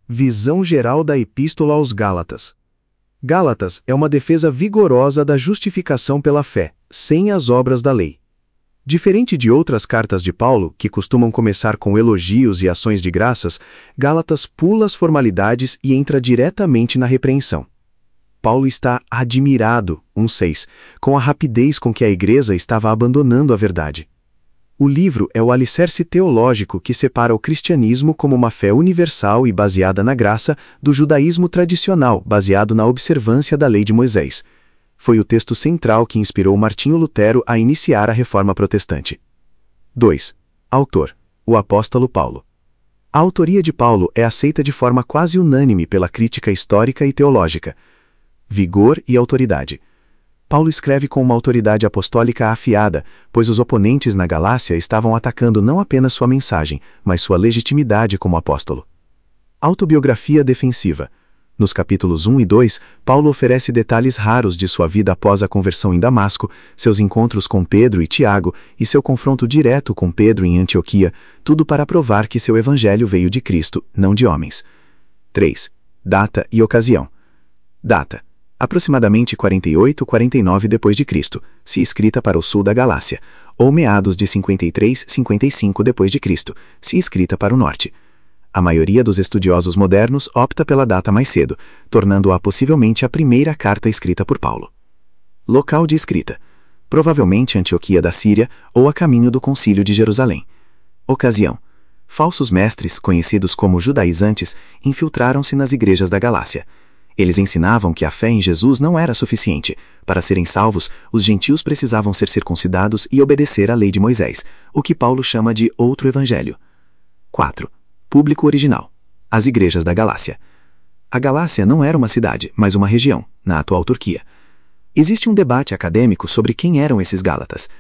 Visão geral da Epístola aos Gálatas. Gálatas é uma defesa vigorosa da justificação pela fé, sem as obras da lei. Diferente de outras cartas de Paulo, que costumam começar com elogios e ações de graças, Gálatas pula as formalidades e entra diretamente na repreensão. Paulo está admirado, 1:6, com a rapidez com que a igreja estava abandonando a verdade. O livro é o alicerce teológico que separa o cristianismo como uma fé universal e baseada na graça do judaísmo tradicional, baseado na observância da lei de Moisés. Foi o texto central que inspirou Martinho Lutero a iniciar a Reforma Protestante. 2. Autor: o apóstolo Paulo. A autoria de Paulo é aceita de forma quase unânime pela crítica histórica e teológica. Vigor e autoridade. Paulo escreve com uma autoridade apostólica afiada, pois os oponentes na Galácia estavam atacando não apenas sua mensagem, mas sua legitimidade como apóstolo. Autobiografia defensiva. Nos capítulos 1 e 2, Paulo oferece detalhes raros de sua vida após a conversão em Damasco, seus encontros com Pedro e Tiago e seu confronto direto com Pedro em Antioquia, tudo para provar que seu evangelho veio de Cristo, não de homens. 3. Data e ocasião. Data: aproximadamente 48-49 d.C., se escrita para o sul da Galácia, ou meados de 53-55 d.C., se escrita para o norte. A maioria dos estudiosos modernos opta pela data mais cedo, tornando-a possivelmente a primeira carta escrita por Paulo. Local de escrita: provavelmente Antioquia da Síria ou a caminho do Concílio de Jerusalém. Ocasião: falsos mestres, conhecidos como judaizantes, infiltraram-se nas igrejas da Galácia. Eles ensinavam que a fé em Jesus não era suficiente. Para serem salvos, os gentios precisavam ser circuncidados e obedecer à lei de Moisés, o que Paulo chama de outro evangelho. 4. Público original: as igrejas da Galácia. A Galácia não era uma cidade, mas uma região, na atual Turquia. Existe um debate acadêmico sobre quem eram esses Gálatas.